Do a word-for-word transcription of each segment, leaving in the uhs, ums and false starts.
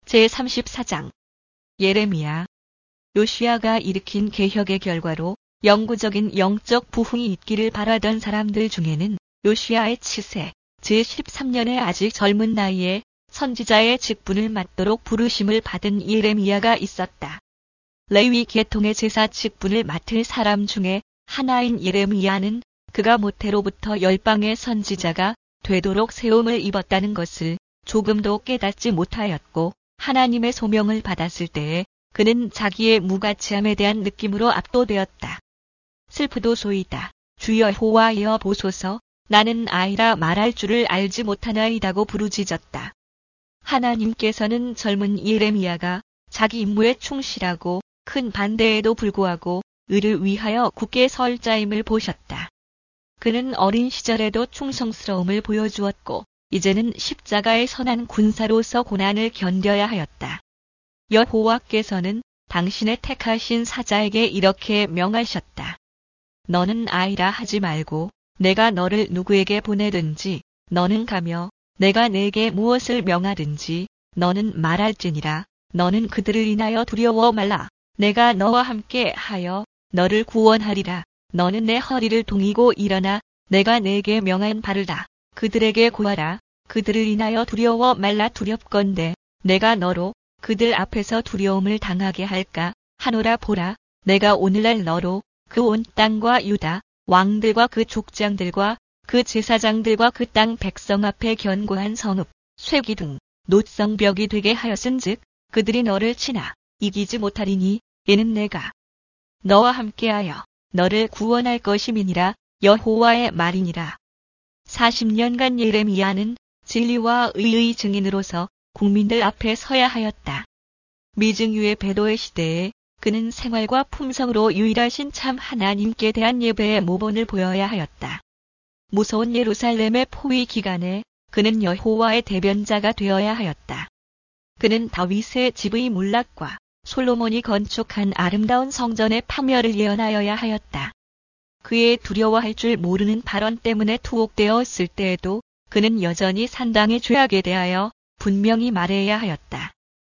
제삼십사 장 예레미야. 요시야가 일으킨 개혁의 결과로 영구적인 영적 부흥이 있기를 바라던 사람들 중에는 요시야의 치세 제십삼 년에 아직 젊은 나이에 선지자의 직분을 맡도록 부르심을 받은 예레미야가 있었다. 레위 계통의 제사 직분을 맡을 사람 중에 하나인 예레미야는 그가 모태로부터 열방의 선지자가 되도록 세움을 입었다는 것을 조금도 깨닫지 못하였고, 하나님의 소명을 받았을 때에 그는 자기의 무가치함에 대한 느낌으로 압도되었다. 슬프도소이다. 주여 여호와여 보소서, 나는 아이라 말할 줄을 알지 못하나이다고 부르짖었다. 하나님께서는 젊은 예레미야가 자기 임무에 충실하고 큰 반대에도 불구하고 의를 위하여 굳게 설 자임을 보셨다. 그는 어린 시절에도 충성스러움을 보여주었고 이제는 십자가의 선한 군사로서 고난을 견뎌야 하였다. 여호와께서는 당신의 택하신 사자에게 이렇게 명하셨다. 너는 아이라 하지 말고 내가 너를 누구에게 보내든지 너는 가며 내가 내게 무엇을 명하든지 너는 말할지니라. 너는 그들을 인하여 두려워 말라. 내가 너와 함께 하여 너를 구원하리라. 너는 내 허리를 동이고 일어나 내가 내게 명한 바를 다 그들에게 구하라. 그들을 인하여 두려워 말라. 두렵건대 내가 너로 그들 앞에서 두려움을 당하게 할까 하노라. 보라, 내가 오늘날 너로 그 온 땅과 유다 왕들과 그 족장들과 그 제사장들과 그 땅 백성 앞에 견고한 성읍, 쇠기둥, 노성벽이 되게 하였은즉 그들이 너를 치나 이기지 못하리니 이는 내가 너와 함께하여 너를 구원할 것임이니라. 여호와의 말이니라. 사십 년간 예레미야는 진리와 의의 증인으로서 국민들 앞에 서야 하였다. 미증유의 배도의 시대에 그는 생활과 품성으로 유일하신 참 하나님께 대한 예배의 모본을 보여야 하였다. 무서운 예루살렘의 포위 기간에 그는 여호와의 대변자가 되어야 하였다. 그는 다윗의 집의 몰락과 솔로몬이 건축한 아름다운 성전의 파멸을 예언하여야 하였다. 그의 두려워할 줄 모르는 발언 때문에 투옥되었을 때에도 그는 여전히 산당의 죄악에 대하여 분명히 말해야 하였다.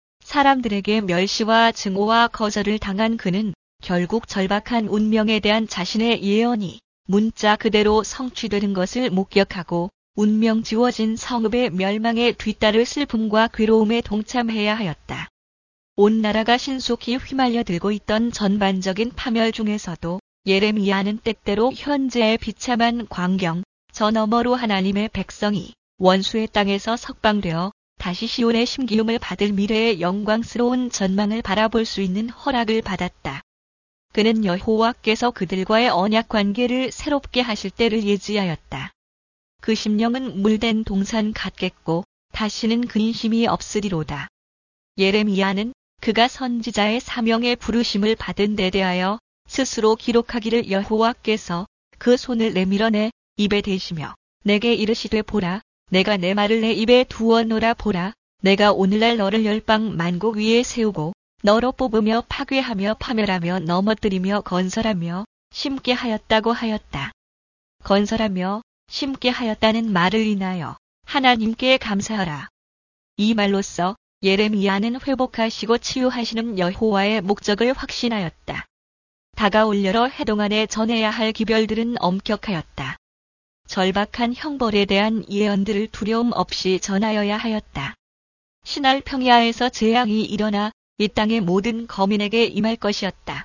사람들에게 멸시와 증오와 거절을 당한 그는 결국 절박한 운명에 대한 자신의 예언이 문자 그대로 성취되는 것을 목격하고 운명 지워진 성읍의 멸망에 뒤따를 슬픔과 괴로움에 동참해야 하였다. 온 나라가 신속히 휘말려 들고 있던 전반적인 파멸 중에서도 예레미야는 때때로 현재의 비참한 광경, 저 너머로 하나님의 백성이 원수의 땅에서 석방되어 다시 시온의 심기움을 받을 미래의 영광스러운 전망을 바라볼 수 있는 허락을 받았다. 그는 여호와께서 그들과의 언약 관계를 새롭게 하실 때를 예지하였다. 그 심령은 물된 동산 같겠고 다시는 근심이 없으리로다. 예레미야는 그가 선지자의 사명에 부르심을 받은 데 대하여 스스로 기록하기를 여호와께서 그 손을 내밀어 내 입에 대시며 내게 이르시되 보라, 내가 내 말을 내 입에 두어노라. 보라, 내가 오늘날 너를 열방 만국 위에 세우고 너로 뽑으며 파괴하며 파멸하며 넘어뜨리며 건설하며 심게 하였다고 하였다. 건설하며 심게 하였다는 말을 인하여 하나님께 감사하라. 이 말로써 예레미야는 회복하시고 치유하시는 여호와의 목적을 확신하였다. 다가올 여러 해 동안에 전해야 할 기별들은 엄격하였다. 절박한 형벌에 대한 예언들을 두려움 없이 전하여야 하였다. 신할 평야에서 재앙이 일어나 이 땅의 모든 거민에게 임할 것이었다.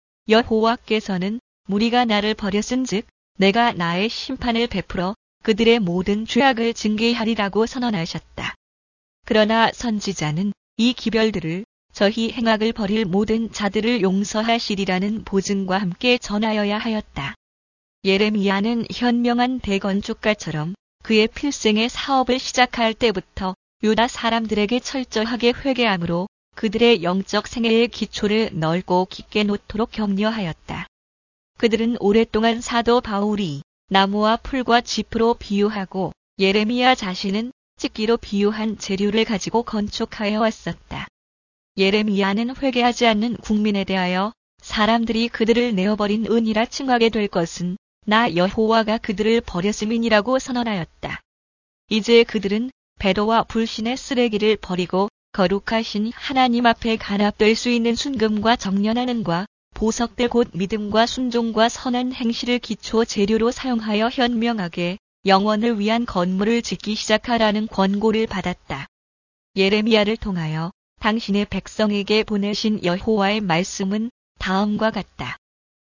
여호와께서는 무리가 나를 버렸은즉 내가 나의 심판을 베풀어 그들의 모든 죄악을 징계하리라고 선언하셨다. 그러나 선지자는 이 기별들을 저희 행악을 버릴 모든 자들을 용서하시리라는 보증과 함께 전하여야 하였다. 예레미야는 현명한 대건축가처럼 그의 필생의 사업을 시작할 때부터 유다 사람들에게 철저하게 회개함으로 그들의 영적 생애의 기초를 넓고 깊게 놓도록 격려하였다. 그들은 오랫동안 사도 바울이 나무와 풀과 짚으로 비유하고 예레미야 자신은 찍기로 비유한 재료를 가지고 건축하여 왔었다. 예레미야는 회개하지 않는 국민에 대하여 사람들이 그들을 내어버린 은이라 칭하게 될 것은 나 여호와가 그들을 버렸음이니라고 선언하였다. 이제 그들은 배도와 불신의 쓰레기를 버리고 거룩하신 하나님 앞에 간합될 수 있는 순금과 정련하는과 보석들 곧 믿음과 순종과 선한 행실을 기초 재료로 사용하여 현명하게 영원을 위한 건물을 짓기 시작하라는 권고를 받았다. 예레미야를 통하여 당신의 백성에게 보내신 여호와의 말씀은 다음과 같다.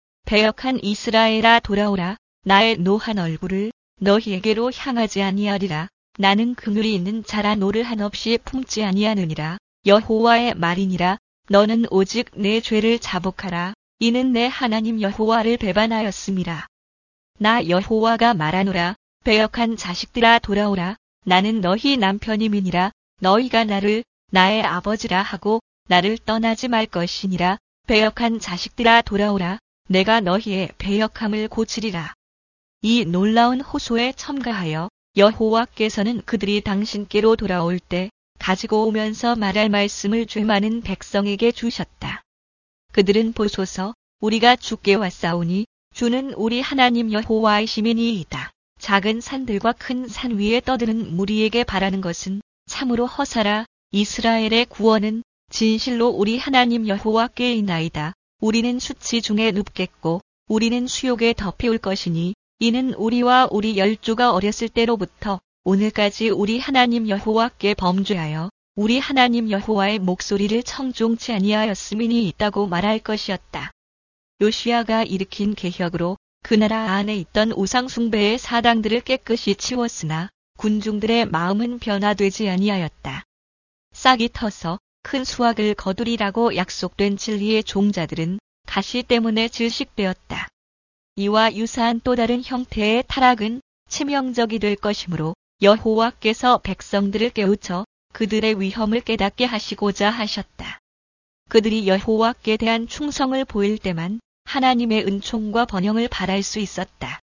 배역한 이스라엘아 돌아오라. 나의 노한 얼굴을 너희에게로 향하지 아니하리라. 나는 긍휼이 있는 자라 노를 한없이 품지 아니하느니라. 여호와의 말이니라. 너는 오직 내 죄를 자복하라. 이는 내 하나님 여호와를 배반하였음이라. 나 여호와가 말하노라. 배역한 자식들아 돌아오라. 나는 너희 남편임이니라. 너희가 나를 나의 아버지라 하고 나를 떠나지 말 것이니라. 배역한 자식들아 돌아오라. 내가 너희의 배역함을 고치리라. 이 놀라운 호소에 첨가하여 여호와께서는 그들이 당신께로 돌아올 때 가지고 오면서 말할 말씀을 죄 많은 백성에게 주셨다. 그들은 보소서, 우리가 주께 왔사오니 주는 우리 하나님 여호와이시니이다. 작은 산들과 큰 산 위에 떠드는 무리에게 바라는 것은 참으로 허사라. 이스라엘의 구원은 진실로 우리 하나님 여호와께이나이다. 우리는 수치 중에 눕겠고 우리는 수욕에 덮이올 것이니 이는 우리와 우리 열조가 어렸을 때로부터 오늘까지 우리 하나님 여호와께 범죄하여 우리 하나님 여호와의 목소리를 청종치 아니하였음이니 있다고 말할 것이었다. 요시야가 일으킨 개혁으로 그 나라 안에 있던 우상 숭배의 사당들을 깨끗이 치웠으나 군중들의 마음은 변화되지 아니하였다. 싹이 터서 큰 수확을 거두리라고 약속된 진리의 종자들은 가시 때문에 질식되었다. 이와 유사한 또 다른 형태의 타락은 치명적이 될 것이므로 여호와께서 백성들을 깨우쳐 그들의 위험을 깨닫게 하시고자 하셨다. 그들이 여호와께 대한 충성을 보일 때만 하나님의 은총과 번영을 바랄 수 있었다.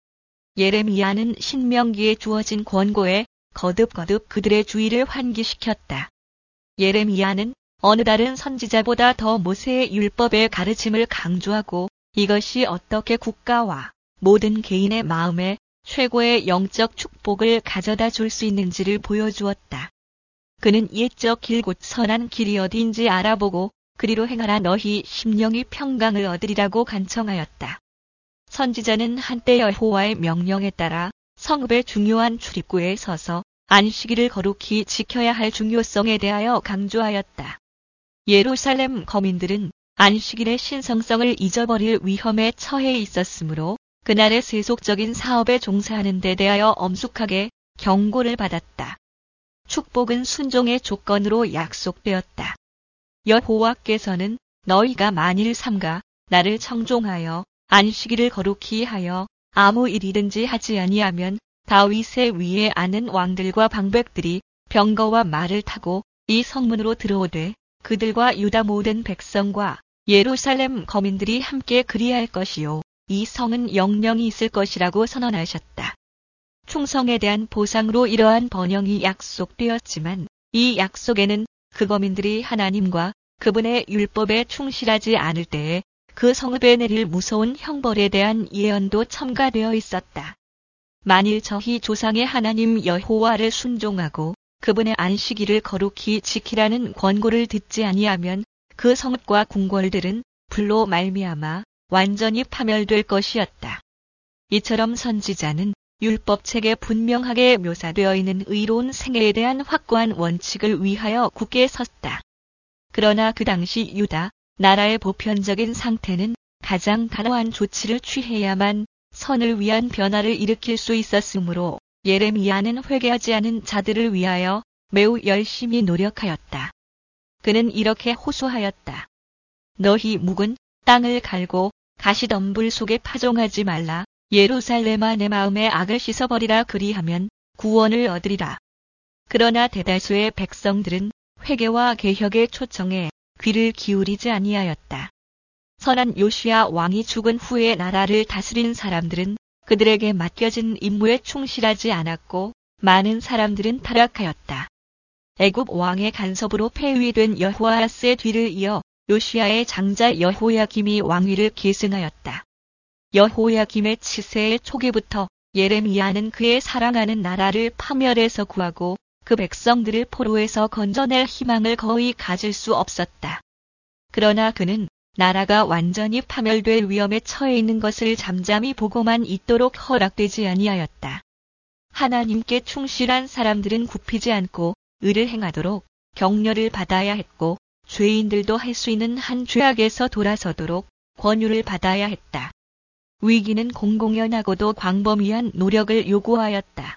예레미야는 신명기에 주어진 권고에 거듭거듭 그들의 주의를 환기시켰다. 예레미야는 어느 다른 선지자보다 더 모세의 율법의 가르침을 강조하고 이것이 어떻게 국가와 모든 개인의 마음에 최고의 영적 축복을 가져다 줄 수 있는지를 보여주었다. 그는 옛적 길 곧 선한 길이 어디인지 알아보고 그리로 행하라 너희 심령이 평강을 얻으리라고 간청하였다. 선지자는 한때 여호와의 명령에 따라 성읍의 중요한 출입구에 서서 안식일을 거룩히 지켜야 할 중요성에 대하여 강조하였다. 예루살렘 거민들은 안식일의 신성성을 잊어버릴 위험에 처해 있었으므로 그날의 세속적인 사업에 종사하는 데 대하여 엄숙하게 경고를 받았다. 축복은 순종의 조건으로 약속되었다. 여호와께서는 너희가 만일 삼가 나를 청종하여 안식일을 거룩히 하여 아무 일이든지 하지 아니하면 다윗의 위에 아는 왕들과 방백들이 병거와 말을 타고 이 성문으로 들어오되 그들과 유다 모든 백성과 예루살렘 거민들이 함께 그리할 것이요 이 성은 영영이 있을 것이라고 선언하셨다. 충성에 대한 보상으로 이러한 번영이 약속되었지만 이 약속에는 그 거민들이 하나님과 그분의 율법에 충실하지 않을 때에 그 성읍에 내릴 무서운 형벌에 대한 예언도 첨가되어 있었다. 만일 저희 조상의 하나님 여호와를 순종하고 그분의 안식일을 거룩히 지키라는 권고를 듣지 아니하면 그 성읍과 궁궐들은 불로 말미암아 완전히 파멸될 것이었다. 이처럼 선지자는 율법책에 분명하게 묘사되어 있는 의로운 생애에 대한 확고한 원칙을 위하여 굳게 섰다. 그러나 그 당시 유다 나라의 보편적인 상태는 가장 단호한 조치를 취해야만 선을 위한 변화를 일으킬 수 있었으므로 예레미야는 회개하지 않은 자들을 위하여 매우 열심히 노력하였다. 그는 이렇게 호소하였다. 너희 묵은 땅을 갈고 가시덤불 속에 파종하지 말라. 예루살렘아 내 마음의 악을 씻어버리라. 그리하면 구원을 얻으리라. 그러나 대다수의 백성들은 회개와 개혁의 초청에 귀를 기울이지 아니하였다. 선한 요시야 왕이 죽은 후에 나라를 다스린 사람들은 그들에게 맡겨진 임무에 충실하지 않았고 많은 사람들은 타락하였다. 애굽 왕의 간섭으로 폐위된 여호아하스의 뒤를 이어 요시야의 장자 여호야김이 왕위를 계승하였다. 여호야김의 치세의 초기부터 예레미야는 그의 사랑하는 나라를 파멸에서 구하고 그 백성들을 포로에서 건져낼 희망을 거의 가질 수 없었다. 그러나 그는 나라가 완전히 파멸될 위험에 처해 있는 것을 잠잠히 보고만 있도록 허락되지 아니하였다. 하나님께 충실한 사람들은 굽히지 않고 의를 행하도록 격려를 받아야 했고, 죄인들도 할 수 있는 한 죄악에서 돌아서도록 권유를 받아야 했다. 위기는 공공연하고도 광범위한 노력을 요구하였다.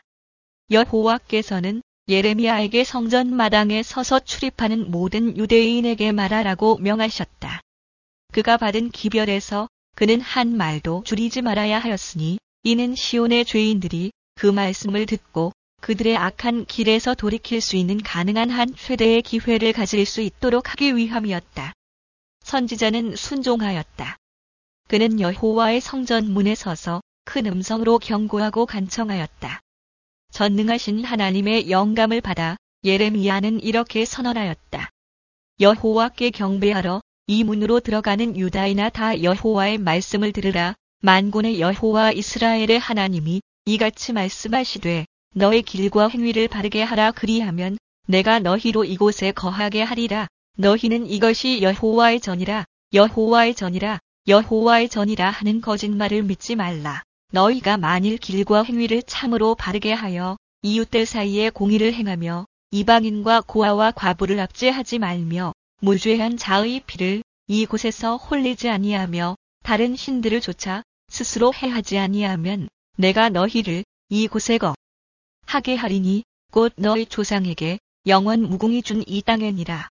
여호와께서는 예레미야에게 성전 마당에 서서 출입하는 모든 유대인에게 말하라고 명하셨다. 그가 받은 기별에서 그는 한 말도 줄이지 말아야 하였으니 이는 시온의 죄인들이 그 말씀을 듣고 그들의 악한 길에서 돌이킬 수 있는 가능한 한 최대의 기회를 가질 수 있도록 하기 위함이었다. 선지자는 순종하였다. 그는 여호와의 성전 문에 서서 큰 음성으로 경고하고 간청하였다. 전능하신 하나님의 영감을 받아 예레미야는 이렇게 선언하였다. 여호와께 경배하러 이 문으로 들어가는 유다인아 다 여호와의 말씀을 들으라. 만군의 여호와 이스라엘의 하나님이 이같이 말씀하시되 너의 길과 행위를 바르게 하라. 그리하면 내가 너희로 이곳에 거하게 하리라. 너희는 이것이 여호와의 전이라 여호와의 전이라 여호와의 전이라 하는 거짓말을 믿지 말라. 너희가 만일 길과 행위를 참으로 바르게 하여 이웃들 사이에 공의를 행하며 이방인과 고아와 과부를 압제하지 말며 무죄한 자의 피를 이곳에서 홀리지 아니하며 다른 신들을 쫓아 스스로 해하지 아니하면 내가 너희를 이곳에 거하게 하리니 곧 너희 조상에게 영원 무궁히 준 이 땅에니라.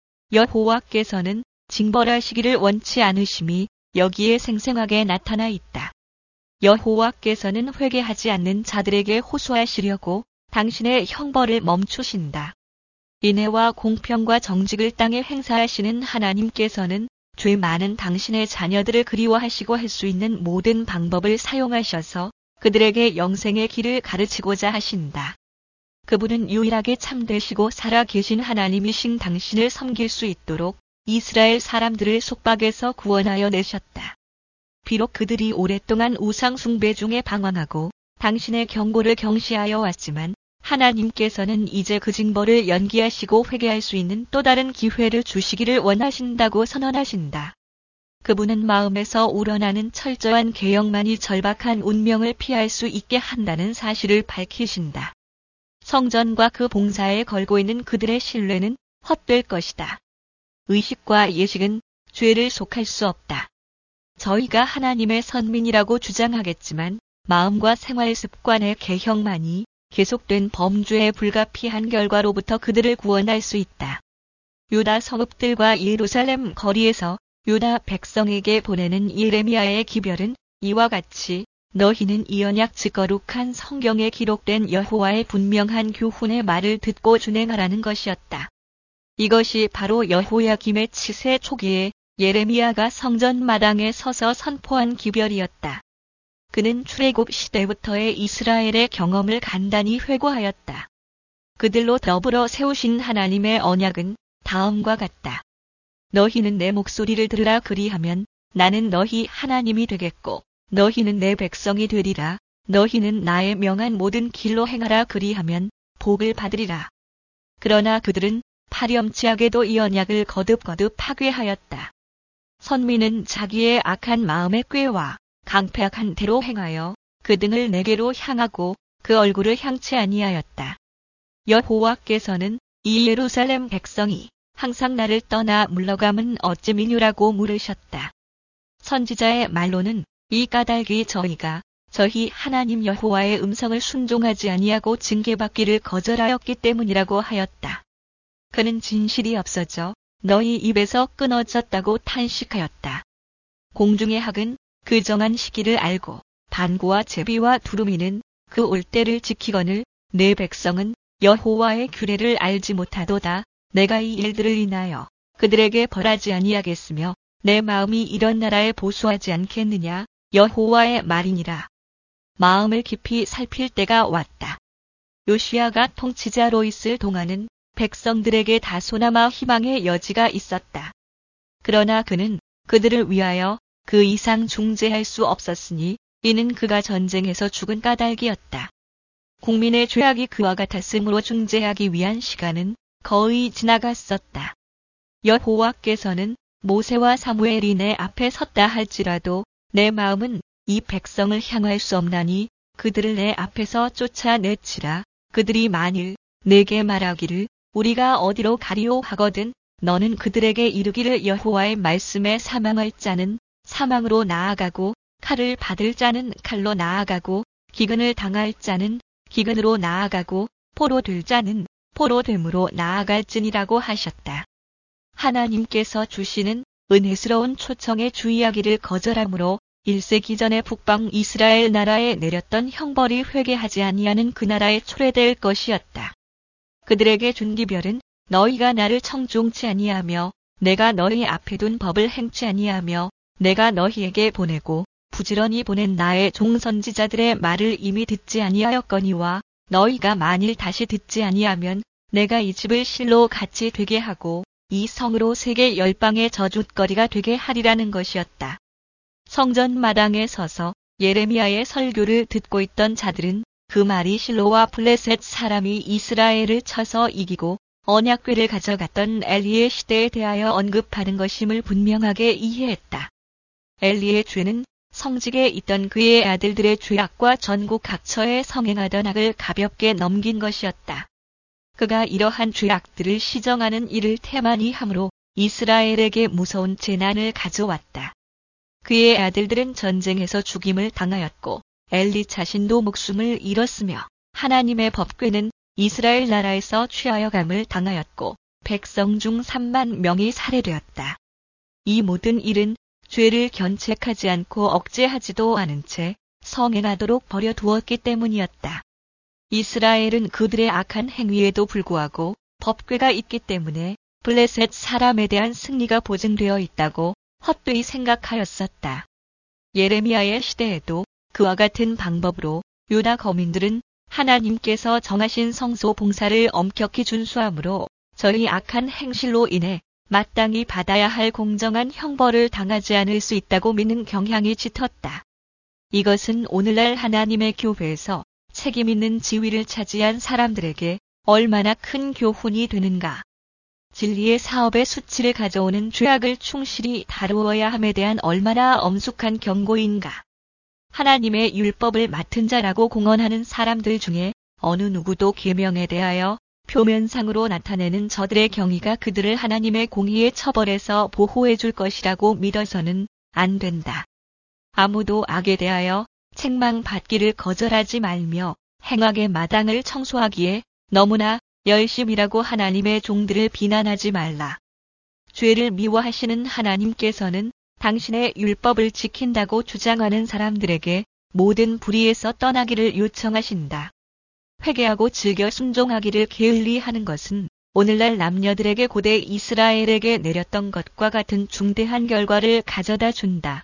여호와께서는 징벌하시기를 원치 않으심이 여기에 생생하게 나타나 있다. 여호와께서는 회개하지 않는 자들에게 호소하시려고 당신의 형벌을 멈추신다. 인애와 공평과 정직을 땅에 행사하시는 하나님께서는 죄 많은 당신의 자녀들을 그리워하시고 할 수 있는 모든 방법을 사용하셔서 그들에게 영생의 길을 가르치고자 하신다. 그분은 유일하게 참되시고 살아계신 하나님이신 당신을 섬길 수 있도록 이스라엘 사람들을 속박에서 구원하여 내셨다. 비록 그들이 오랫동안 우상 숭배 중에 방황하고 당신의 경고를 경시하여 왔지만 하나님께서는 이제 그 징벌을 연기하시고 회개할 수 있는 또 다른 기회를 주시기를 원하신다고 선언하신다. 그분은 마음에서 우러나는 철저한 개혁만이 절박한 운명을 피할 수 있게 한다는 사실을 밝히신다. 성전과 그 봉사에 걸고 있는 그들의 신뢰는 헛될 것이다. 의식과 예식은 죄를 속할 수 없다. 저희가 하나님의 선민이라고 주장하겠지만 마음과 생활 습관의 개혁만이 계속된 범죄에 불가피한 결과로부터 그들을 구원할 수 있다. 유다 성읍들과 예루살렘 거리에서 유다 백성에게 보내는 예레미야의 기별은 이와 같이 너희는 이 언약 즉 거룩한 성경에 기록된 여호와의 분명한 교훈의 말을 듣고 준행하라는 것이었다. 이것이 바로 여호야김의 치세 초기에 예레미야가 성전 마당에 서서 선포한 기별이었다. 그는 출애굽 시대부터의 이스라엘의 경험을 간단히 회고하였다. 그들로 더불어 세우신 하나님의 언약은 다음과 같다. 너희는 내 목소리를 들으라. 그리하면 나는 너희 하나님이 되겠고 너희는 내 백성이 되리라. 너희는 나의 명한 모든 길로 행하라. 그리하면 복을 받으리라. 그러나 그들은 파렴치하게도 이 언약을 거듭거듭 파괴하였다. 선민은 자기의 악한 마음의 꾀와 강팍한 대로 행하여 그 등을 내게로 향하고 그 얼굴을 향치 아니하였다. 여호와께서는 이 예루살렘 백성이 항상 나를 떠나 물러감은 어찌 미뇨라고 물으셨다. 선지자의 말로는 이 까닭이 저희가 저희 하나님 여호와의 음성을 순종하지 아니하고 징계받기를 거절하였기 때문이라고 하였다. 그는 진실이 없어져 너희 입에서 끊어졌다고 탄식하였다. 공중의 학은 그 정한 시기를 알고 반구와 제비와 두루미는 그 올 때를 지키거늘 내 백성은 여호와의 규례를 알지 못하도다. 내가 이 일들을 인하여 그들에게 벌하지 아니하겠으며 내 마음이 이런 나라에 보수하지 않겠느냐. 여호와의 말이니라. 마음을 깊이 살필 때가 왔다. 요시야가 통치자로 있을 동안은 백성들에게 다소나마 희망의 여지가 있었다. 그러나 그는 그들을 위하여 그 이상 중재할 수 없었으니 이는 그가 전쟁에서 죽은 까닭이었다. 국민의 죄악이 그와 같았으므로 중재하기 위한 시간은 거의 지나갔었다. 여호와께서는 모세와 사무엘이 내 앞에 섰다 할지라도 내 마음은 이 백성을 향할 수 없나니 그들을 내 앞에서 쫓아내치라. 그들이 만일 내게 말하기를 우리가 어디로 가리오 하거든 너는 그들에게 이르기를 여호와의 말씀에 사망할 자는 사망으로 나아가고 칼을 받을 자는 칼로 나아가고 기근을 당할 자는 기근으로 나아가고 포로 될 자는 포로 됨으로 나아갈지니라고 하셨다. 하나님께서 주시는 은혜스러운 초청에 주의하기를 거절함으로 일 세기 전에 북방 이스라엘 나라에 내렸던 형벌이 회개하지 아니하는 그 나라에 초래될 것이었다. 그들에게 준 기별은 너희가 나를 청종치 아니하며 내가 너희 앞에 둔 법을 행치 아니하며 내가 너희에게 보내고 부지런히 보낸 나의 종선지자들의 말을 이미 듣지 아니하였거니와 너희가 만일 다시 듣지 아니하면 내가 이 집을 실로 같이 되게 하고 이 성으로 세계 열방의 저주거리가 되게 하리라는 것이었다. 성전 마당에 서서 예레미야의 설교를 듣고 있던 자들은 그 말이 실로와 블레셋 사람이 이스라엘을 쳐서 이기고 언약궤를 가져갔던 엘리의 시대에 대하여 언급하는 것임을 분명하게 이해했다. 엘리의 죄는 성직에 있던 그의 아들들의 죄악과 전국 각처에 성행하던 악을 가볍게 넘긴 것이었다. 그가 이러한 죄악들을 시정하는 일을 태만히 함으로 이스라엘에게 무서운 재난을 가져왔다. 그의 아들들은 전쟁에서 죽임을 당하였고 엘리 자신도 목숨을 잃었으며 하나님의 법궤는 이스라엘 나라에서 취하여감을 당하였고 백성 중 삼만 명이 살해되었다. 이 모든 일은 죄를 견책하지 않고 억제하지도 않은 채 성행하도록 버려두었기 때문이었다. 이스라엘은 그들의 악한 행위에도 불구하고 법궤가 있기 때문에 블레셋 사람에 대한 승리가 보증되어 있다고 헛되이 생각하였었다. 예레미야의 시대에도 그와 같은 방법으로 유다 거민들은 하나님께서 정하신 성소 봉사를 엄격히 준수함으로 저희 악한 행실로 인해 마땅히 받아야 할 공정한 형벌을 당하지 않을 수 있다고 믿는 경향이 짙었다. 이것은 오늘날 하나님의 교회에서 책임 있는 지위를 차지한 사람들에게 얼마나 큰 교훈이 되는가. 진리의 사업의 수치를 가져오는 죄악을 충실히 다루어야 함에 대한 얼마나 엄숙한 경고인가. 하나님의 율법을 맡은 자라고 공언하는 사람들 중에 어느 누구도 계명에 대하여 표면상으로 나타내는 저들의 경위가 그들을 하나님의 공의의 처벌에서 보호해 줄 것이라고 믿어서는 안 된다. 아무도 악에 대하여 책망받기를 거절하지 말며 행악의 마당을 청소하기에 너무나 열심이라고 하나님의 종들을 비난하지 말라. 죄를 미워하시는 하나님께서는 당신의 율법을 지킨다고 주장하는 사람들에게 모든 불의에서 떠나기를 요청하신다. 회개하고 즐겨 순종하기를 게을리하는 것은 오늘날 남녀들에게 고대 이스라엘에게 내렸던 것과 같은 중대한 결과를 가져다 준다.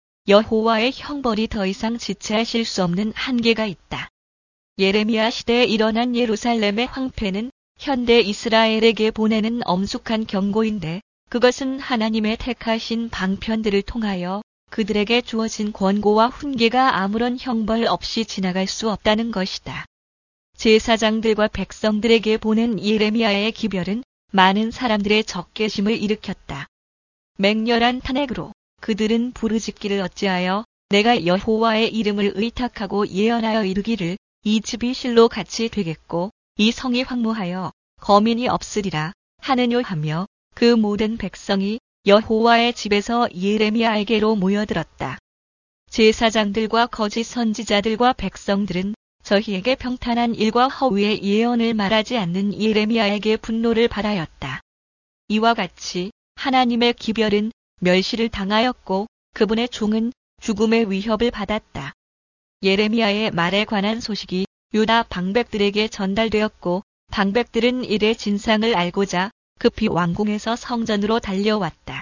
여호와의 형벌이 더 이상 지체하실 수 없는 한계가 있다. 예레미야 시대에 일어난 예루살렘의 황폐는 현대 이스라엘에게 보내는 엄숙한 경고인데 그것은 하나님의 택하신 방편들을 통하여 그들에게 주어진 권고와 훈계가 아무런 형벌 없이 지나갈 수 없다는 것이다. 제사장들과 백성들에게 보낸 예레미야의 기별은 많은 사람들의 적개심을 일으켰다. 맹렬한 탄핵으로 그들은 부르짖기를 어찌하여 내가 여호와의 이름을 의탁하고 예언하여 이르기를 이 집이 실로 같이 되겠고 이 성이 황무하여 거민이 없으리라 하느뇨 하며 그 모든 백성이 여호와의 집에서 예레미야에게로 모여들었다. 제사장들과 거짓 선지자들과 백성들은 저희에게 평탄한 일과 허위의 예언을 말하지 않는 예레미야에게 분노를 발하였다. 이와 같이 하나님의 기별은 멸시를 당하였고 그분의 종은 죽음의 위협을 받았다. 예레미야의 말에 관한 소식이 유다 방백들에게 전달되었고 방백들은 이의 진상을 알고자 급히 왕궁에서 성전으로 달려왔다.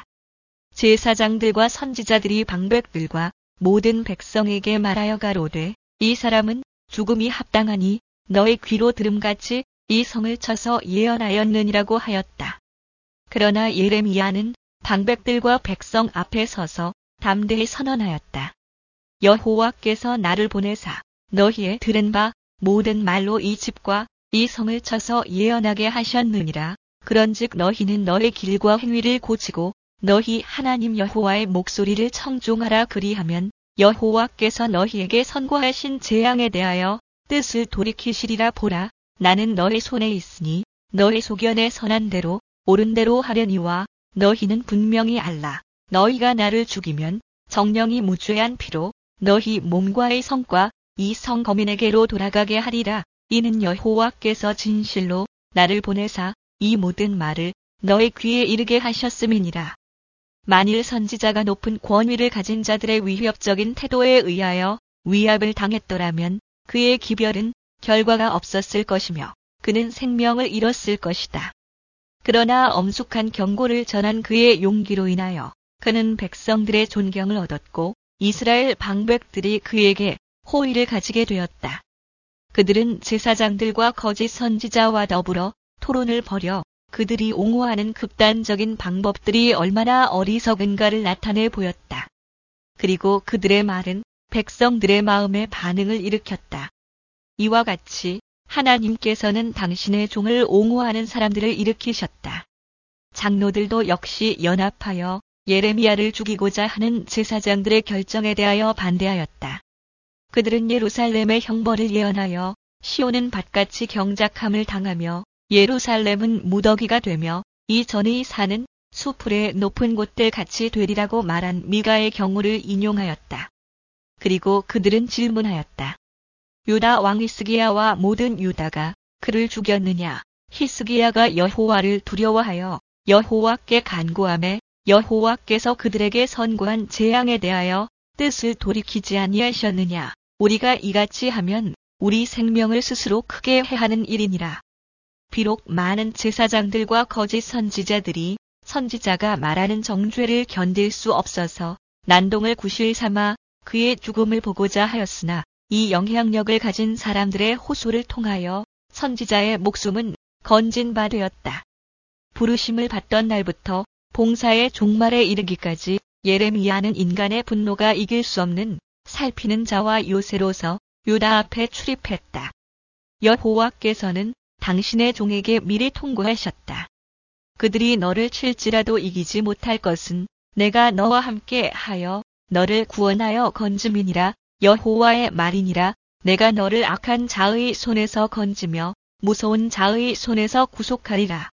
제사장들과 선지자들이 방백들과 모든 백성에게 말하여 가로되 이 사람은 죽음이 합당하니 너의 귀로 들음같이 이 성을 쳐서 예언하였느니라고 하였다. 그러나 예레미야는 방백들과 백성 앞에 서서 담대히 선언하였다. 여호와께서 나를 보내사 너희의 들은 바 모든 말로 이 집과 이 성을 쳐서 예언하게 하셨느니라. 그런즉 너희는 너의 길과 행위를 고치고 너희 하나님 여호와의 목소리를 청종하라. 그리하면 여호와께서 너희에게 선고하신 재앙에 대하여 뜻을 돌이키시리라. 보라, 나는 너의 손에 있으니 너의 소견에 선한 대로 옳은 대로 하려니와 너희는 분명히 알라. 너희가 나를 죽이면 정령이 무죄한 피로 너희 몸과의 성과 이 성 거민에게로 돌아가게 하리라. 이는 여호와께서 진실로 나를 보내사 이 모든 말을 너의 귀에 이르게 하셨음이니라. 만일 선지자가 높은 권위를 가진 자들의 위협적인 태도에 의하여 위압을 당했더라면 그의 기별은 결과가 없었을 것이며 그는 생명을 잃었을 것이다. 그러나 엄숙한 경고를 전한 그의 용기로 인하여 그는 백성들의 존경을 얻었고 이스라엘 방백들이 그에게 호의를 가지게 되었다. 그들은 제사장들과 거짓 선지자와 더불어 토론을 벌여 그들이 옹호하는 극단적인 방법들이 얼마나 어리석은가를 나타내 보였다. 그리고 그들의 말은 백성들의 마음에 반응을 일으켰다. 이와 같이 하나님께서는 당신의 종을 옹호하는 사람들을 일으키셨다. 장로들도 역시 연합하여 예레미야를 죽이고자 하는 제사장들의 결정에 대하여 반대하였다. 그들은 예루살렘의 형벌을 예언하여 시온은 밭같이 경작함을 당하며 예루살렘은 무더기가 되며 이 전의 산은 수풀의 높은 곳들 같이 되리라고 말한 미가의 경우를 인용하였다. 그리고 그들은 질문하였다. 유다 왕 히스기야와 모든 유다가 그를 죽였느냐? 히스기야가 여호와를 두려워하여 여호와께 간구하매 여호와께서 그들에게 선고한 재앙에 대하여 뜻을 돌이키지 아니하셨느냐? 우리가 이같이 하면 우리 생명을 스스로 크게 해하는 일이니라. 비록 많은 제사장들과 거짓 선지자들이 선지자가 말하는 정죄를 견딜 수 없어서 난동을 구실 삼아 그의 죽음을 보고자 하였으나 이 영향력을 가진 사람들의 호소를 통하여 선지자의 목숨은 건진 바 되었다. 부르심을 받던 날부터 봉사의 종말에 이르기까지 예레미야는 인간의 분노가 이길 수 없는 살피는 자와 요새로서 유다 앞에 출입했다. 여호와께서는 당신의 종에게 미리 통고하셨다. 그들이 너를 칠지라도 이기지 못할 것은 내가 너와 함께 하여 너를 구원하여 건짐이니라. 여호와의 말이니라. 내가 너를 악한 자의 손에서 건지며 무서운 자의 손에서 구속하리라.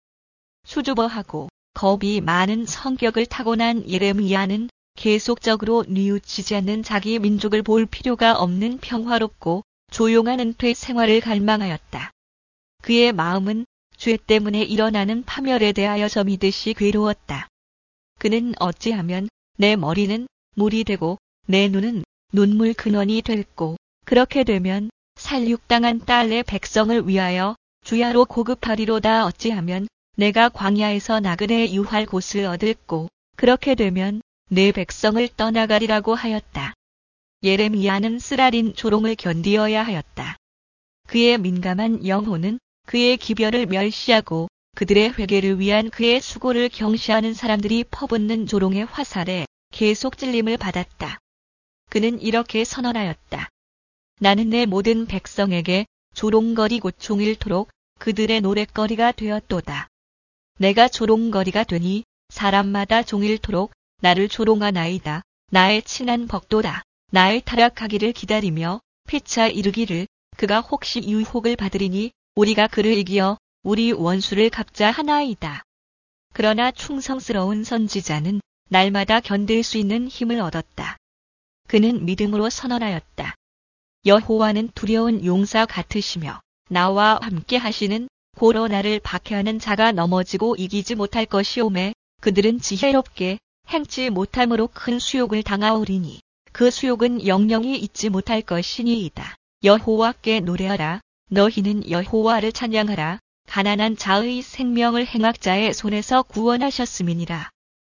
수줍어하고 겁이 많은 성격을 타고난 예레미야는 계속적으로 뉘우치지 않는 자기 민족을 볼 필요가 없는 평화롭고 조용한 은퇴 생활을 갈망하였다. 그의 마음은 죄 때문에 일어나는 파멸에 대하여 저미듯이 괴로웠다. 그는 어찌하면 내 머리는 물이 되고 내 눈은 눈물 근원이 됐고 그렇게 되면 살육당한 딸의 백성을 위하여 주야로 고급하리로다. 어찌하면 내가 광야에서 나그네 유할 곳을 얻을고 그렇게 되면 내 백성을 떠나가리라고 하였다. 예레미야는 쓰라린 조롱을 견디어야 하였다. 그의 민감한 영혼은 그의 기별을 멸시하고 그들의 회개를 위한 그의 수고를 경시하는 사람들이 퍼붓는 조롱의 화살에 계속 찔림을 받았다. 그는 이렇게 선언하였다. 나는 내 모든 백성에게 조롱거리고 종일토록 그들의 노랫거리가 되었도다. 내가 조롱거리가 되니 사람마다 종일토록 나를 조롱하나이다. 나의 친한 벗도다. 나의 타락하기를 기다리며 피차 이르기를 그가 혹시 유혹을 받으리니 우리가 그를 이기어 우리 원수를 갚자 하나이다. 그러나 충성스러운 선지자는 날마다 견딜 수 있는 힘을 얻었다. 그는 믿음으로 선언하였다. 여호와는 두려운 용사 같으시며 나와 함께 하시는 고로 나를 박해하는 자가 넘어지고 이기지 못할 것이오매 그들은 지혜롭게 행치 못함으로 큰 수욕을 당하오리니 그 수욕은 영영이 잊지 못할 것이니이다. 여호와께 노래하라. 너희는 여호와를 찬양하라. 가난한 자의 생명을 행악자의 손에서 구원하셨음이니라.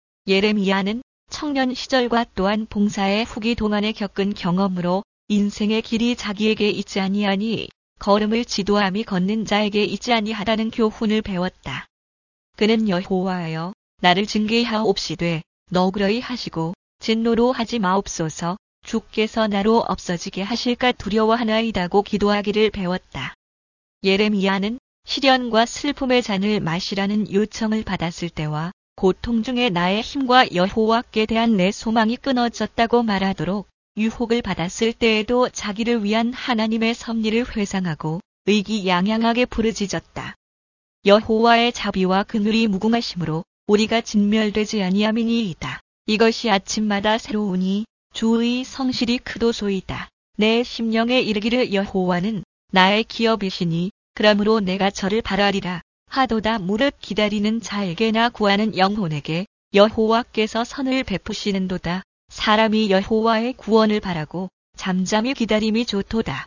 예레미야는 청년 시절과 또한 봉사의 후기 동안에 겪은 경험으로 인생의 길이 자기에게 있지 아니하니 걸음을 지도함이 걷는 자에게 있지 아니하다는 교훈을 배웠다. 그는 여호와여 나를 징계하옵시되 너그러이 하시고 진노로 하지 마옵소서. 주께서 나로 없어지게 하실까 두려워하나이다고 기도하기를 배웠다. 예레미야는 시련과 슬픔의 잔을 마시라는 요청을 받았을 때와 고통 중에 나의 힘과 여호와께 대한 내 소망이 끊어졌다고 말하도록 유혹을 받았을 때에도 자기를 위한 하나님의 섭리를 회상하고 의기양양하게 부르짖었다. 여호와의 자비와 긍휼이 무궁하심으로 우리가 진멸되지 아니함이니이다. 이것이 아침마다 새로우니 주의 성실이 크도소이다. 내 심령에 이르기를 여호와는 나의 기업이시니 그러므로 내가 저를 바라리라 하도다. 무릇 기다리는 자에게나 구하는 영혼에게 여호와께서 선을 베푸시는도다. 사람이 여호와의 구원을 바라고 잠잠히 기다림이 좋도다.